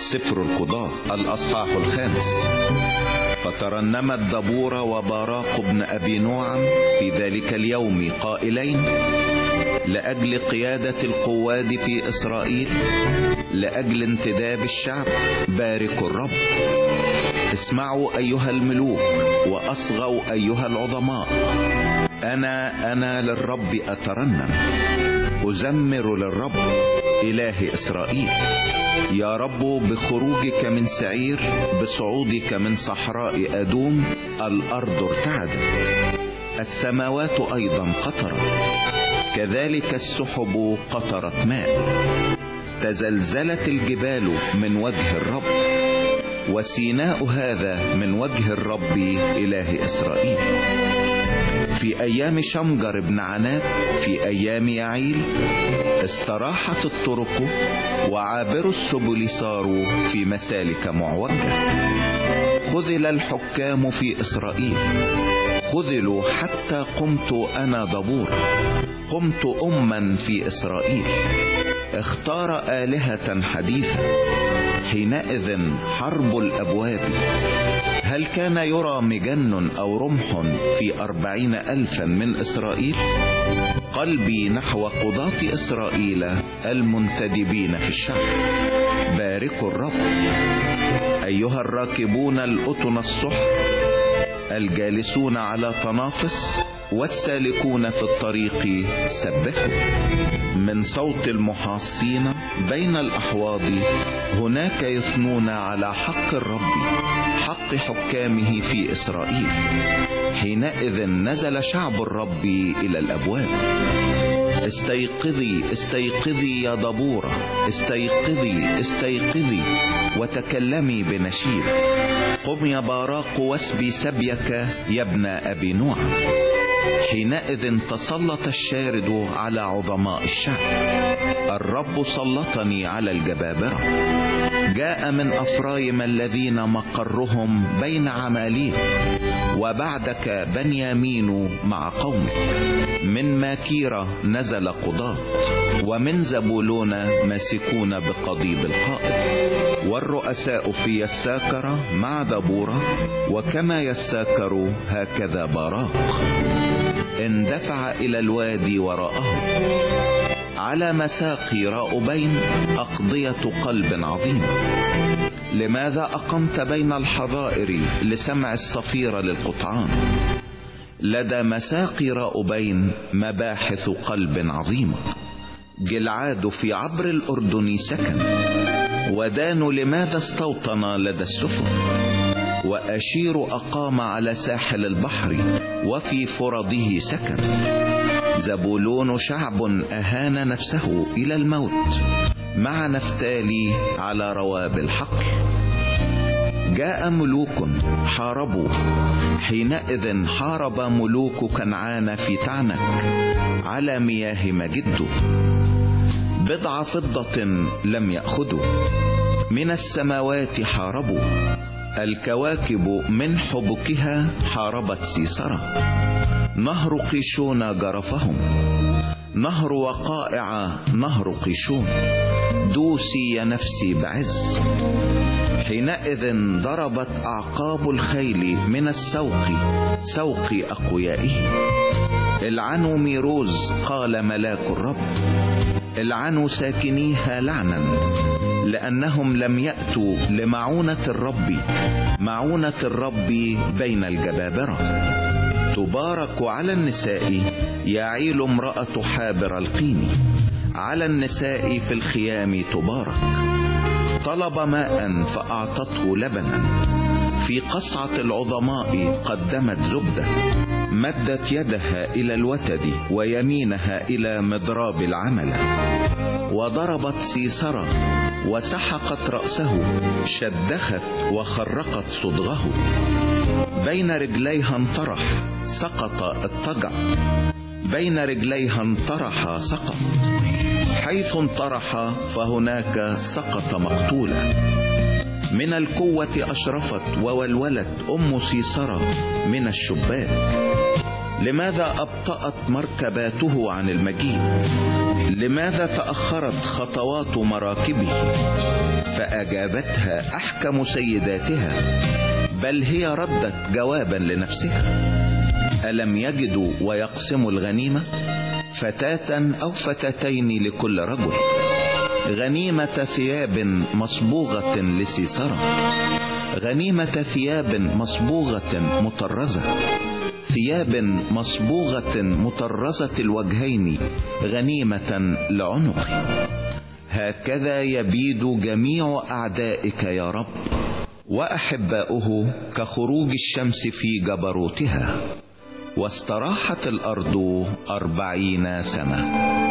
سفر القضاة الأصحاح 5. فترنمت دبورة وباراق بن أبي نوعم في ذلك اليوم قائلين: لأجل قيادة القواد في إسرائيل، لأجل انتداب الشعب، باركوا الرب. اسمعوا أيها الملوك، وأصغوا أيها العظماء. أنا للرب أترنم، أزمر للرب إله إسرائيل. يا رب، بخروجك من سعير، بصعودك من صحراء أدوم، الأرض ارتعدت، السماوات أيضا قطرت، كذلك السحب قطرت ماء. تزلزلت الجبال من وجه الرب، وسيناء هذا من وجه الرب إله إسرائيل. في أيام شمجر بن عنات، في أيام يعيل، استراحت الطرق، وعابروا السبل صاروا في مسالك معوجة. خذل الحكام في إسرائيل، خذلوا حتى قمت أنا دبور، قمت أما في إسرائيل. اختار آلهة حديثة، حينئذ حرب الأبواب. هل كان يرى مجن أو رمح في 40,000 من إسرائيل؟ قلبي نحو قضاة إسرائيل المنتدبين في الشعب. باركوا الرب أيها الراكبون الأطن الصحر، الجالسون على تنافس، والسالكون في الطريق سبحوا. من صوت المحاصين بين الأحواض، هناك يثنون على حق الرب، حق حكامه في إسرائيل. حينئذ نزل شعب الرب إلى الأبواب. استيقظي استيقظي يا دبورة، استيقظي استيقظي وتكلمي بنشيد. قم يا باراق واسبي سبيك يا ابن أبي نوعم. حينئذ تسلط الشارد على عظماء الشعب، الرب سلطني على الجبابرة. جاء من أفرايم الذين مقرهم بين عماليق، وبعدك بنيامين مع قومك. من ماكيرة نزل قضاة، ومن زبولون ماسكون بقضيب القائد. والرؤساء في يساكر مع دبورة، وكما يساكر هكذا باراق. اندفع إلى الوادي وراءه، على مساقي راؤبين أقضية قلب عظيمة. لماذا أقمت بين الحظائر لسمع الصفير للقطعان؟ لدى مساقي راؤبين مباحث قلب عظيمة. جلعاد في عبر الأردن سكن، ودان لماذا استوطن لدى السفن؟ وأشير أقام على ساحل البحر، وفي فرضه سكن. زبولون شعب أهان نفسه إلى الموت، مع نفتالي على رواب الحقل. جاء ملوك حاربوا، حينئذ حارب ملوك كنعان في تعنك على مياه مجد. بضع فضة لم يأخذوا، من السماوات حاربوا. الكواكب من حبكها حاربت سيسرة. نهر قيشون جرفهم، نهر وقائع نهر قيشون. دوسي يا نفسي بعز. حينئذ ضربت أعقاب الخيل من السوق، سوق أقويائه. العنوا ميروز، قال ملاك الرب، العنوا ساكنيها لعنا، لأنهم لم يأتوا لمعونة الرب، معونة الرب بين الجبابرة. تبارك على النساء يعيل امرأة حابر القين، على النساء في الخيام تبارك. طلب ماء فأعطته لبنا، في قصعة العظماء قدمت زبدة. مدت يدها إلى الوتد، ويمينها إلى مضراب العمل. وضربت سيسرة وسحقت رأسه، شدخت وخرقت صدغه. بين رجليها انطرح، سقط اضطجع، بين رجليها انطرح سقط. حيث انطرح فهناك سقط مقتولا. من القوة أشرفت وولولت أم سيسرة من الشباك. لماذا أبطأت مركباته عن المجيء؟ لماذا تأخرت خطوات مراكبه؟ فأجابتها أحكم سيداتها، بل هي ردت جوابا لنفسها: ألم يجدوا ويقسموا الغنيمة؟ فتاة أو فتاتين لكل رجل، غنيمة ثياب مصبوغة لسيسرة، غنيمة ثياب مصبوغة مطرزة، ثياب مصبوغة مطرزة الوجهين، غنيمة لعنقي. هكذا يبيد جميع أعدائك يا رب، وأحباؤه كخروج الشمس في جبروتها. واستراحت الأرض 40 سنة.